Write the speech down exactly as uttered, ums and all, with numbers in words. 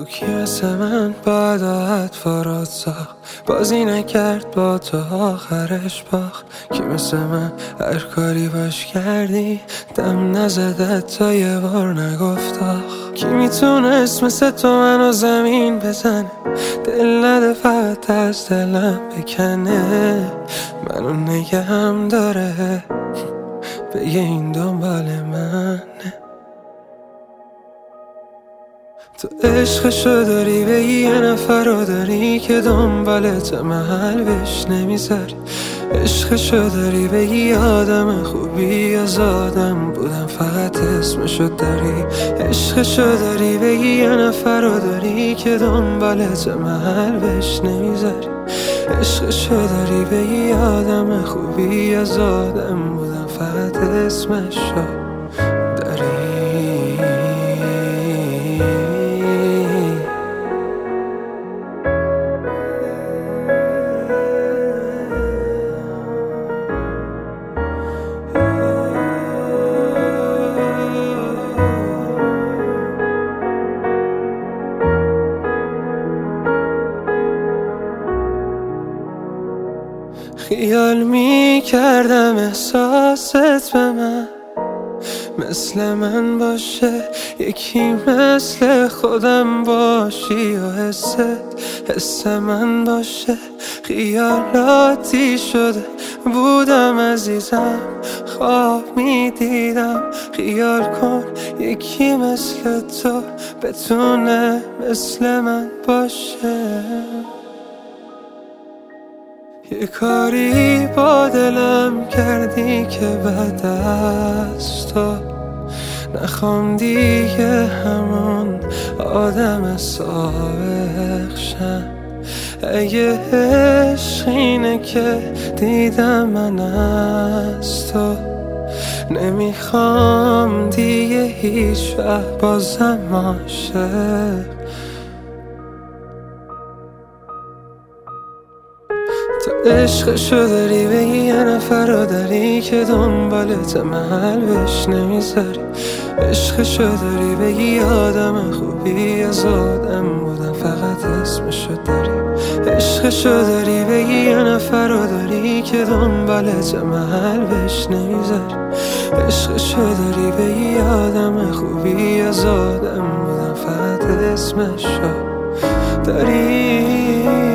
کی مثل من با عدالت فاراد ساخت، بازی نکرد با تو آخرش باخت. کی مثل من هر کاری باش کردی دم نزدت تا یه بار نگفت آخ. کی میتونست مثل تو منو زمین بزنه، دل نده فقط از دلم بکنه، منو نگهم داره بگه این دنبال منه. تو عشقشو داری به یه نفر رو داری که دنبالت محل بهش نمیذاری. عشقشو داری به یه آدم خوبی از آدم بودم فقط اسمشو داری. عشقشو داری به یه نفر رو داری که دنبالت محل بهش نمیذاری. عشقشو داری به یه آدم خوبی از آدم بودم فقط اسمشو داری. خیال می کردم احساست به من مثل من باشه، یکی مثل خودم باشی و حست حس من باشه. خیالاتی شده بودم عزیزم، خواب می دیدم خیال کن یکی مثل تو بتونه مثل من باشه. یه کاری با دلم کردی که بعد از تو نخوام دیگه همون آدم سابق شم. اگه عشق اینه که دیدم من از تو، نمیخوام دیگه هیچ وقت بازم عاشق. تو عشقشو داری به یه نفر رو داری که دنبالت محل بهش نمیذاری. عشقشو داری به یه آدم خوبی از آدم بودم فقط اسمشو داری. عشقشو داری به یه نفر رو داری که دنبالت محل بهش نمیذاری. عشقشو داری به یه آدم خوبی از آدم بودم فقط اسمشو داری.